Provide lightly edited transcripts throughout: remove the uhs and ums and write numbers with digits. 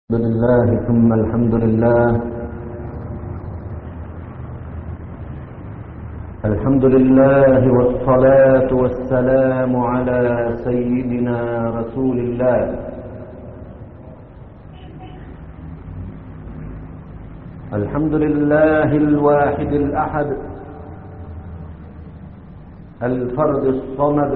الحمد لله ثم الحمد لله. الحمد لله والصلاة والسلام على سيدنا رسول الله. الحمد لله الواحد الأحد الفرد الصمد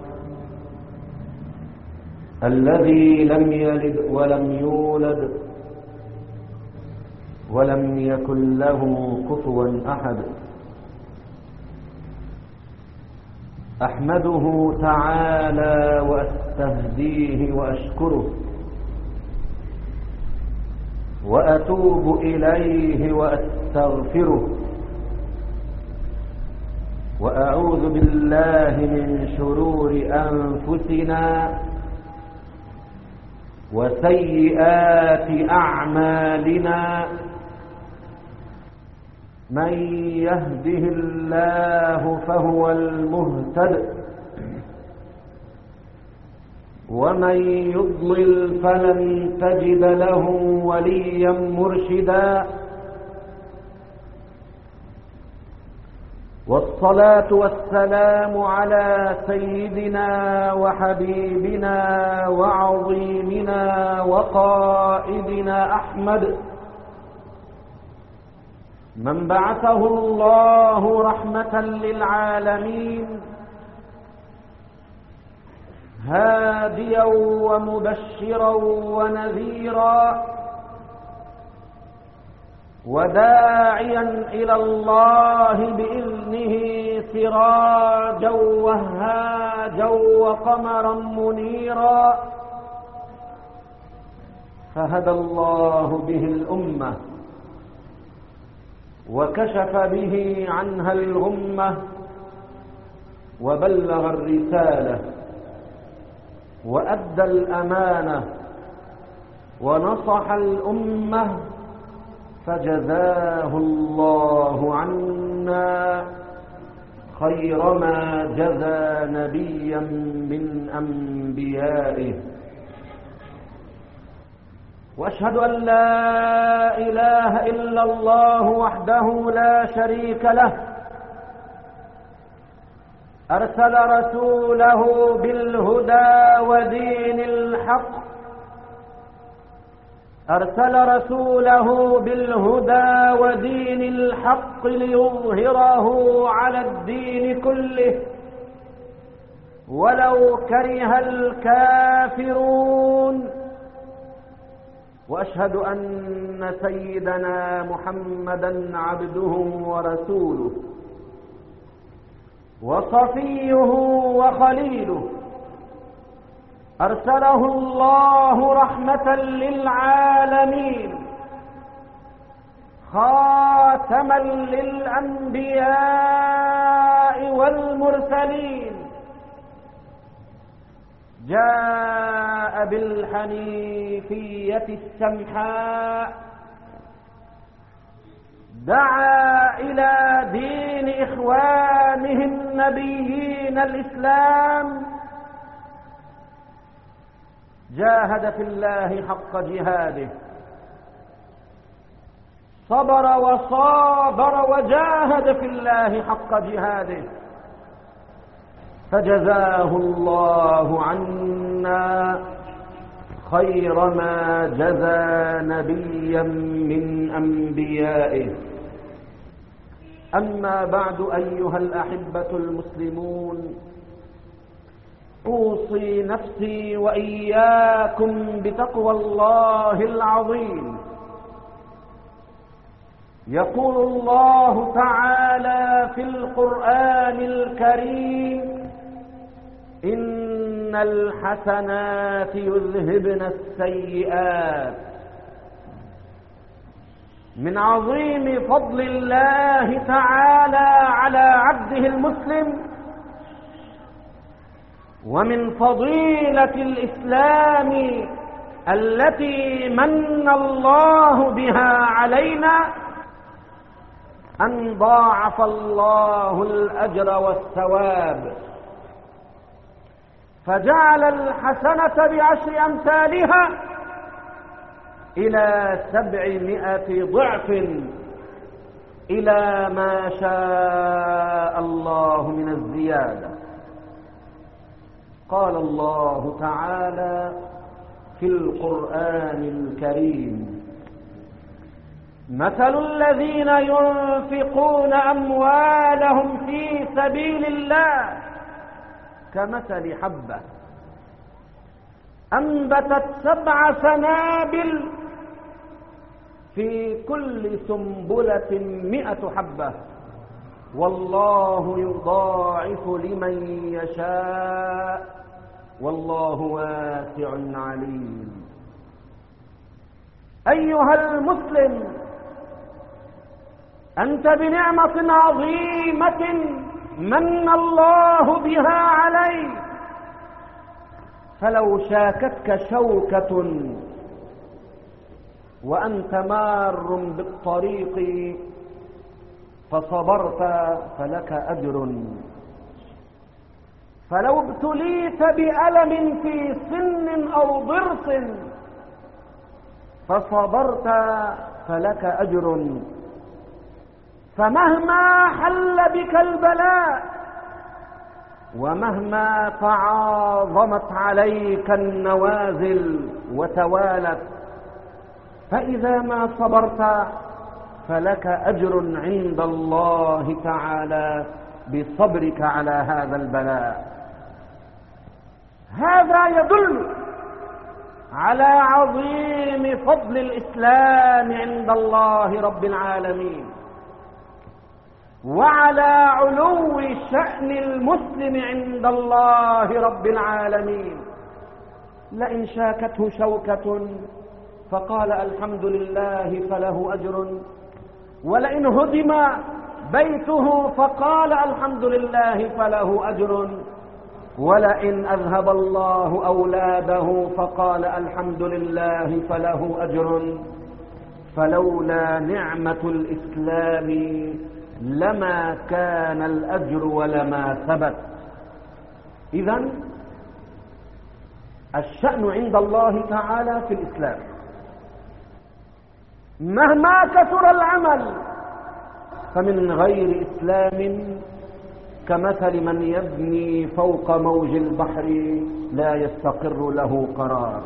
الذي لم يلد ولم يولد ولم يكن له كفوا أحد. أحمده تعالى وأستهديه وأشكره وأتوب إليه وأستغفره وأعوذ بالله من شرور أنفسنا وسيئات أعمالنا. من يهده الله فهو المهتد ومن يضلل فلن تجد له وليا مرشدا. والصلاة والسلام على سيدنا وحبيبنا وعظيمنا وقائدنا أحمد، من بعثه الله رحمة للعالمين هاديا ومبشرا ونذيرا وداعيا إلى الله بإذنه سراجا وهاجا وقمرا منيرا. فهدى الله به الأمة وكشف به عنها الغمة وبلغ الرسالة وأدى الأمانة ونصح الأمة، فجزاه الله عنا خير ما جزى نبيا من أنبيائه. وأشهد أن لا إله إلا الله وحده لا شريك له، أرسل رسوله بالهدى ودين الحق، أرسل رسوله بالهدى ودين الحق ليظهره على الدين كله ولو كره الكافرون. وأشهد أن سيدنا محمدا عبده ورسوله وصفيه وخليله، أرسله الله رحمة للعالمين خاتما للأنبياء والمرسلين. جاء بالحنيفية السمحاء، دعا إلى دين إخوانه النبيين الإسلام، جاهد في الله حق جهاده، صبر وصابر وجاهد في الله حق جهاده، فجزاه الله عنا خير ما جزى نبيا من أنبيائه. أما بعد، أيها الأحبة المسلمون، أوصي نفسي وإياكم بتقوى الله العظيم. يقول الله تعالى في القرآن الكريم: إن الحسنات يذهبن السيئات. من عظيم فضل الله تعالى على عبده المسلم ومن فضيلة الإسلام التي من الله بها علينا أن ضاعف الله الأجر والثواب، فجعل الحسنة بعشر أمثالها إلى 700 ضعف إلى ما شاء الله من الزيادة. قال الله تعالى في القرآن الكريم: مثل الذين ينفقون أموالهم في سبيل الله كمثل حبة أنبتت 7 سنابل في كل سنبلة 100 حبة والله يضاعف لمن يشاء والله واسع عليم. أيها المسلم، أنت بنعمة عظيمة من الله بها عليك، فلو شاكتك شوكة وأنت مار بالطريق فصبرت فلك أجر، فلو ابتليت بألم في سن أو ضرس فصبرت فلك أجر، فمهما حل بك البلاء ومهما تعاظمت عليك النوازل وتوالت، فإذا ما صبرت فلك أجر عند الله تعالى بصبرك على هذا البلاء. هذا يدل على عظيم فضل الإسلام عند الله رب العالمين، وعلى علو شأن المسلم عند الله رب العالمين. لئن شاكته شوكة فقال الحمد لله فله أجر، ولئن هدم بيته فقال الحمد لله فله أجر، ولئن أذهب الله أولاده فقال الحمد لله فله أجر. فلولا نعمة الإسلام لما كان الأجر ولما ثبت. إذن الشأن عند الله تعالى في الإسلام، مهما كثر العمل فمن غير إسلام كمثل من يبني فوق موج البحر لا يستقر له قرار.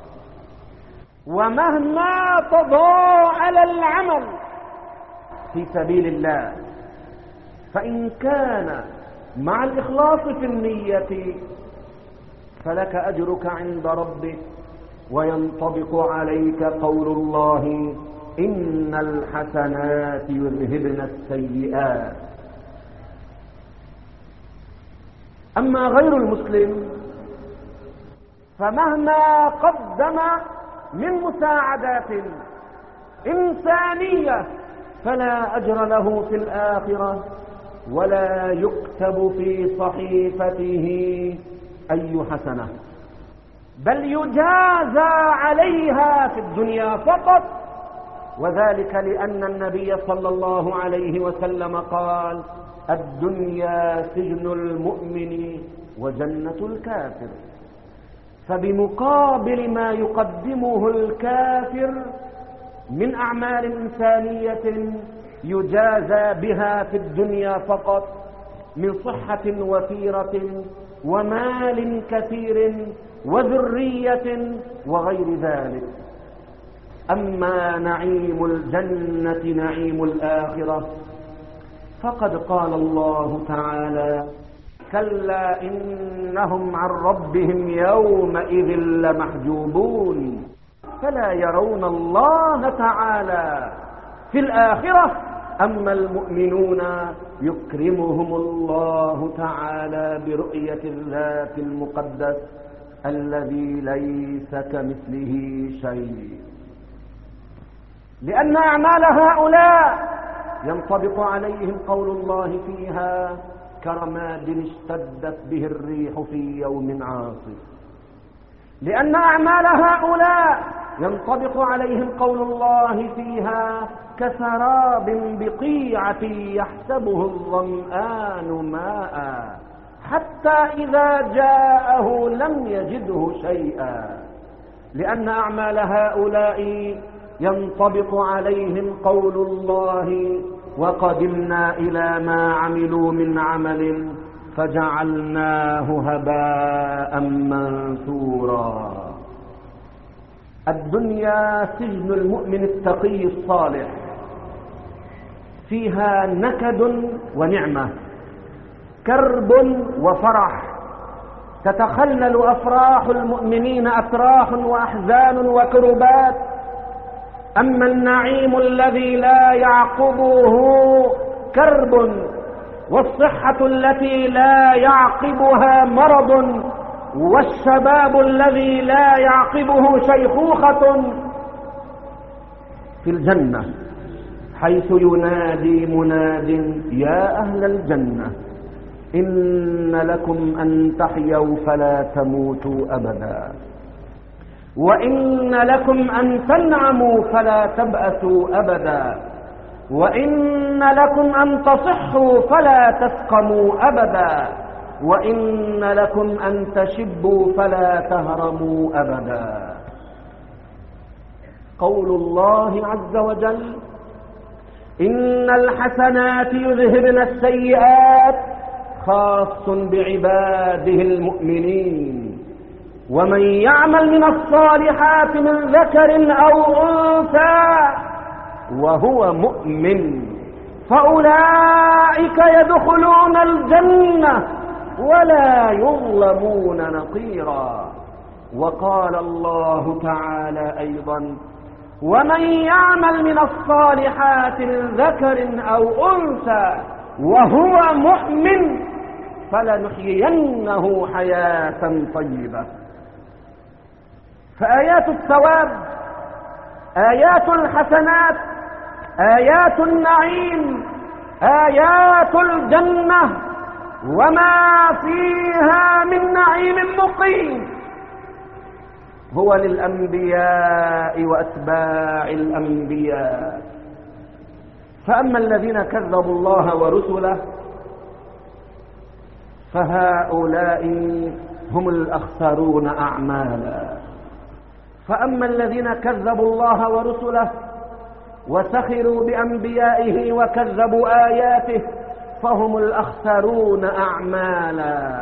ومهما تضاعل العمل في سبيل الله فإن كان مع الإخلاص في النية فلك أجرك عند ربك، وينطبق عليك قول الله: إن الحسنات يذهبن السيئات. أما غير المسلم فمهما قدم من مساعدات إنسانية فلا أجر له في الآخرة، ولا يكتب في صحيفته أي حسنة، بل يجازى عليها في الدنيا فقط. وذلك لأن النبي صلى الله عليه وسلم قال: الدنيا سجن المؤمن وجنة الكافر. فبمقابل ما يقدمه الكافر من أعمال إنسانية يجازى بها في الدنيا فقط من صحة وفيرة ومال كثير وذرية وغير ذلك. أما نعيم الجنة نعيم الآخرة فقد قال الله تعالى: كلا إنهم عن ربهم يومئذ لمحجوبون فلا يرون الله تعالى في الآخرة. أما المؤمنون يكرمهم الله تعالى برؤية الذات المقدس الذي ليس كمثله شيء. لأن أعمال هؤلاء ينطبق عليهم قول الله فيها: كرماد اشتدت به الريح في يوم عاصف. لأن أعمال هؤلاء ينطبق عليهم قول الله فيها: كسراب بقيعة يحسبه الظمآن ماء حتى إذا جاءه لم يجده شيئا. لأن أعمال هؤلاء ينطبق عليهم قول الله: وقدمنا إلى ما عملوا من عمل فجعلناه هباء منثورا. الدنيا سجن المؤمن التقي الصالح، فيها نكد ونعمة، كرب وفرح، تتخلل أفراح المؤمنين أتراح وأحزان وكربات. أما النعيم الذي لا يعقبه كرب، والصحة التي لا يعقبها مرض، والشباب الذي لا يعقبه شيخوخة، في الجنة حيث ينادي مناد: يا أهل الجنة إن لكم أن تحيوا فلا تموتوا أبدا، وإن لكم أن تنعموا فلا تبأسوا أبدا، وإن لكم أن تصحوا فلا تسقموا أبدا، وإن لكم أن تشبوا فلا تهرموا أبدا. قول الله عز وجل: إن الحسنات يذهبن السيئات، خاص بعباده المؤمنين. ومن يعمل من الصالحات من ذكر أو أنثى وهو مؤمن فأولئك يدخلون الجنة ولا يظلمون نقيرا. وقال الله تعالى أيضا: ومن يعمل من الصالحات من ذكر أو أنثى وهو مؤمن فلنحيينه حياة طيبة. فآيات الثواب، آيات الحسنات، آيات النعيم، آيات الجنة وما فيها من نعيم مقيم هو للأنبياء وأتباع الأنبياء. فأما الذين كذبوا الله ورسله فهؤلاء هم الأخسرون أعمالا. فأما الذين كذبوا الله ورسله وسخروا بأنبيائه وكذبوا آياته فهم الأخسرون أعمالا.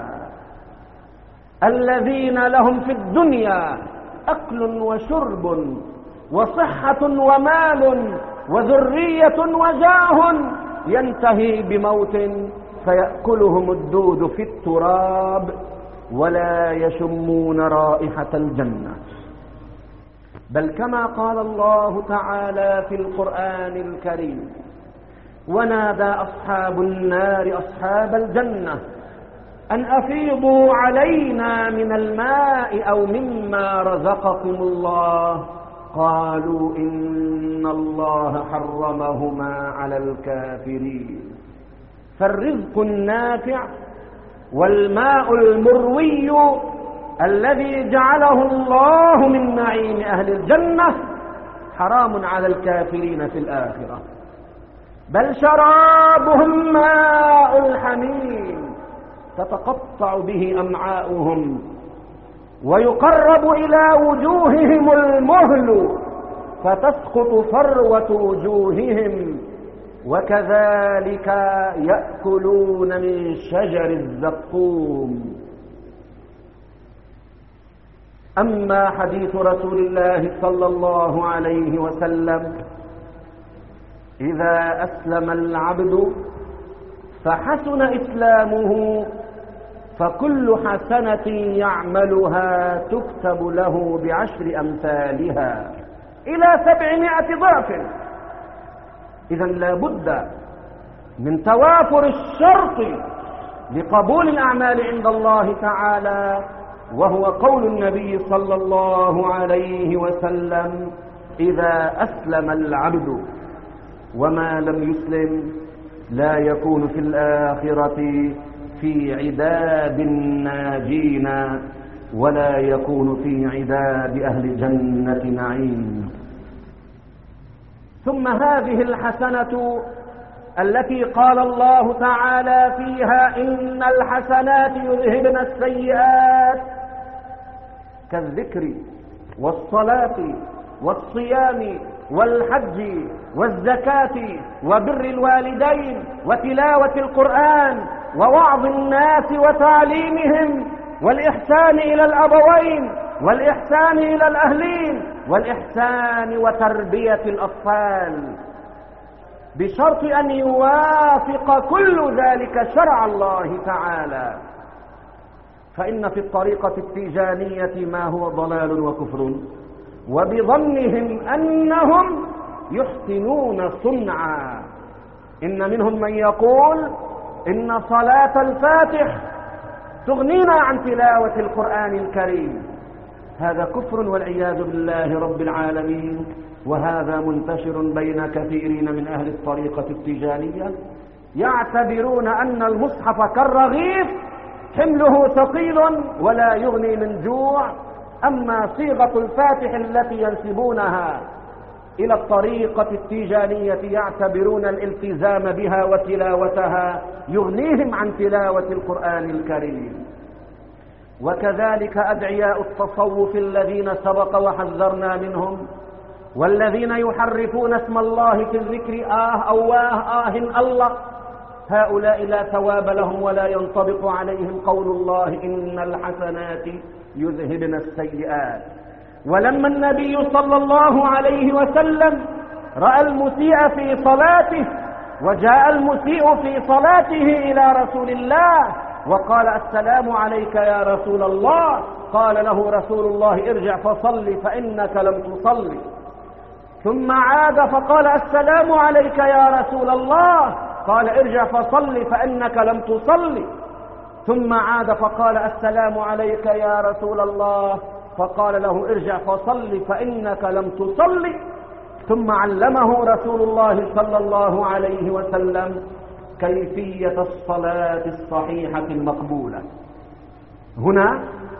الذين لهم في الدنيا أكل وشرب وصحة ومال وذرية وجاه ينتهي بموت فيأكلهم الدود في التراب ولا يشمون رائحة الجنة. بل كما قال الله تعالى في القرآن الكريم: ونادى أصحاب النار أصحاب الجنة أن أفيضوا علينا من الماء أو مما رزقكم الله، قالوا إن الله حرمهما على الكافرين. فالرزق النافع والماء المروي الذي جعله الله من نعيم أهل الجنة حرام على الكافرين في الآخرة. بل شرابهم ماء الحميم تتقطع به أمعاؤهم ويقرب إلى وجوههم المهل فتسقط فروة وجوههم، وكذلك يأكلون من شجر الزقوم. أما حديث رسول الله صلى الله عليه وسلم: إذا أسلم العبد فحسن إسلامه فكل حسنة يعملها تكتب له ب10 أمثالها إلى 700 ضعف. إذن لا بد من توافر الشرط لقبول الأعمال عند الله تعالى، وهو قول النبي صلى الله عليه وسلم: إذا أسلم العبد. وما لم يسلم لا يكون في الآخرة في عداد الناجين ولا يكون في عداد أهل الجنة نعيم. ثم هذه الحسنة التي قال الله تعالى فيها: إن الحسنات يذهبن السيئات، كالذكر والصلاة والصيام والحج والزكاة وبر الوالدين وتلاوة القرآن ووعظ الناس وتعليمهم والإحسان إلى الأبوين والإحسان إلى الأهلين والإحسان وتربية الأطفال، بشرط أن يوافق كل ذلك شرع الله تعالى. فإن في الطريقة التيجانية ما هو ضلال وكفر، وبظنهم أنهم يحسنون صنعا. إن منهم من يقول إن صلاة الفاتح تغنينا عن تلاوة القرآن الكريم. هذا كفر والعياذ بالله رب العالمين، وهذا منتشر بين كثيرين من أهل الطريقة التيجانية، يعتبرون أن المصحف كالرغيف حمله ثقيل ولا يغني من جوع. أما صيغة الفاتح التي ينسبونها إلى الطريقة التيجانية يعتبرون الالتزام بها وتلاوتها يغنيهم عن تلاوة القرآن الكريم. وكذلك أدعياء التصوف الذين سبق وحذرنا منهم، والذين يحرفون اسم الله في الذكر أو الله، هؤلاء لا ثواب لهم ولا ينطبق عليهم قول الله إن الحسنات يذهبن السيئات. ولما النبي صلى الله عليه وسلم رأى المسيء في صلاته، وجاء المسيء في صلاته إلى رسول الله وقال السلام عليك يا رسول الله، قال له رسول الله ارجع فصل فإنك لم تصلي. ثم عاد فقال السلام عليك يا رسول الله، قال ارجع فصل فإنك لم تصلي. ثم عاد فقال السلام عليك يا رسول الله، فقال له ارجع فصل فإنك لم تصلي. ثم علمه رسول الله صلى الله عليه وسلم كيفية الصلاة الصحيحة المقبولة. هنا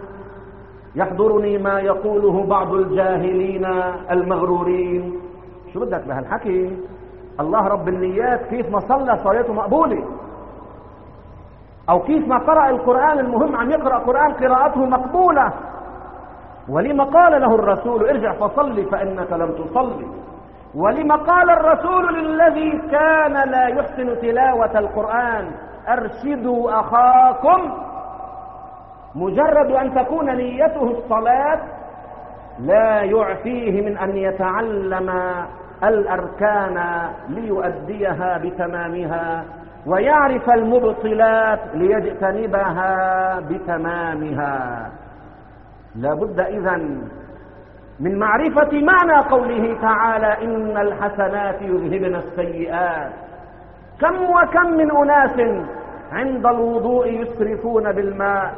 يحضرني ما يقوله بعض الجاهلين المغرورين. شو بدك بهالحكي؟ الله رب النيات، كيف ما صلى صلاته مقبولة، أو كيف ما قرأ القرآن، المهم عم يقرأ قرآن قراءته مقبولة. ولما قال له الرسول ارجع فصلي فإنك لم تصلي؟ ولما قال الرسول للذي كان لا يحسن تلاوة القرآن أرشدوا أخاكم؟ مجرد أن تكون نيته الصلاة لا يعفيه من أن يتعلم الأركان ليؤديها بتمامها، ويعرف المبطلات ليجتنبها بتمامها. لا بد إذن من معرفة معنى قوله تعالى إن الحسنات يذهبن السيئات. كم وكم من أناس عند الوضوء يسرفون بالماء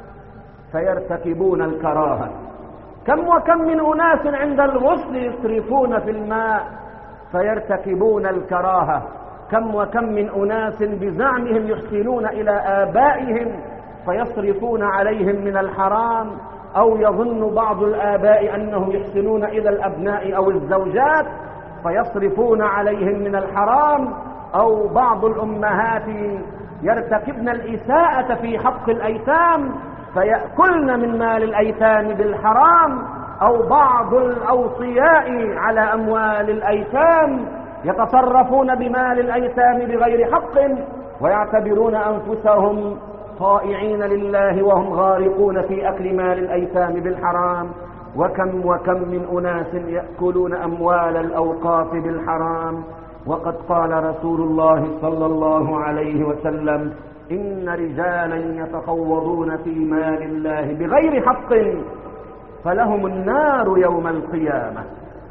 فيرتكبون الكراهة، كم وكم من أناس عند الغسل يسرفون في الماء فيرتكبون الكراهة، كم وكم من أناس بزعمهم يحسنون إلى آبائهم فيصرفون عليهم من الحرام، أو يظن بعض الآباء أنهم يحسنون إلى الأبناء أو الزوجات فيصرفون عليهم من الحرام، أو بعض الأمهات يرتكبن الإساءة في حق الأيتام فيأكلن من مال الأيتام بالحرام، أو بعض الأوصياء على أموال الأيتام يتصرفون بمال الأيتام بغير حق ويعتبرون أنفسهم طائعين لله وهم غارقون في أكل مال الأيتام بالحرام. وكم وكم من أناس يأكلون أموال الأوقاف بالحرام. وقد قال رسول الله صلى الله عليه وسلم إن رجالا يتخوضون في مال الله بغير حق فلهم النار يوم القيامة،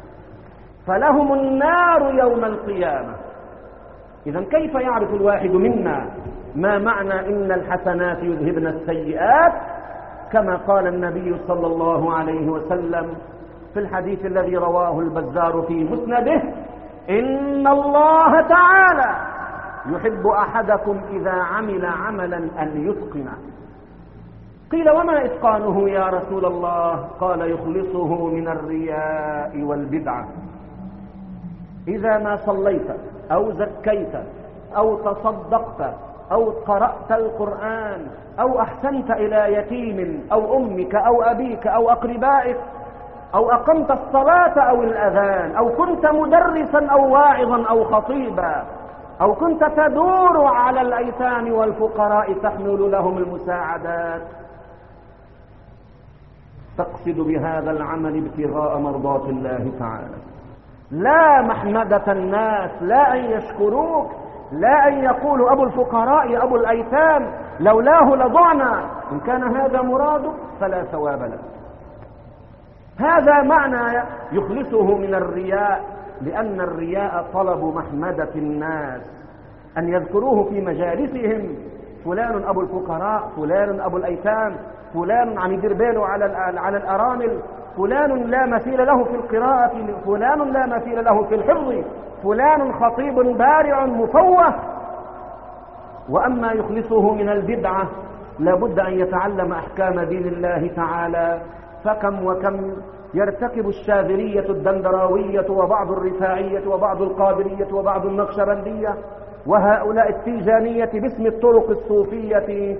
فلهم النار يوم القيامة. إذن كيف يعرف الواحد منا ما معنى إن الحسنات يذهبن السيئات؟ كما قال النبي صلى الله عليه وسلم في الحديث الذي رواه البزار في مسنده إن الله تعالى يحب أحدكم إذا عمل عملا أن يتقنه. قيل وما إتقانه يا رسول الله؟ قال يخلصه من الرياء والبدعة. إذا ما صليت أو زكيت أو تصدقت أو قرأت القرآن أو أحسنت إلى يتيم أو أمك أو أبيك أو أقربائك أو أقمت الصلاة أو الأذان، أو كنت مدرسا أو واعظا أو خطيبا، أو كنت تدور على الأيتام والفقراء تحمل لهم المساعدات، تقصد بهذا العمل ابتغاء مرضات الله تعالى، لا محمدة الناس، لا أن يشكروك، لا أن يقولوا أبو الفقراء أبو الأيتام لولاه لضعنا. إن كان هذا مرادك فلا ثواب لك. هذا معنى يخلصه من الرياء، لأن الرياء طلب محمدة الناس، أن يذكروه في مجالسهم، فلان أبو الفقراء، فلان أبو الأيتام، فلان عم يدير باله على الأرامل، فلان لا مثيل له في القراءة، فلان لا مثيل له في الحفظ، فلان خطيب بارع مفوه. وأما يخلصه من البدعة لابد أن يتعلم أحكام دين الله تعالى. فكم وكم يرتكب الشاذلية الدندراوية وبعض الرفاعية وبعض القادرية وبعض النقشبندية وهؤلاء التيجانية باسم الطرق الصوفية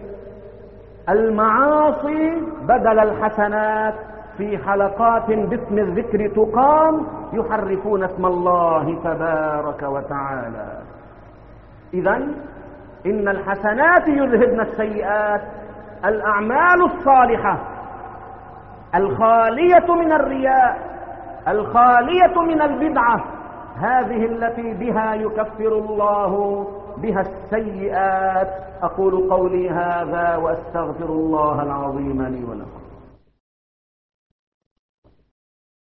المعاصي بدل الحسنات، في حلقات باسم الذكر تقام يحرفون اسم الله تبارك وتعالى. إذن إن الحسنات يذهبن السيئات. الأعمال الصالحة الخالية من الرياء، الخالية من البدعة، هذه التي بها يكفر الله بها السيئات. أقول قولي هذا وأستغفر الله العظيم لي ولكم.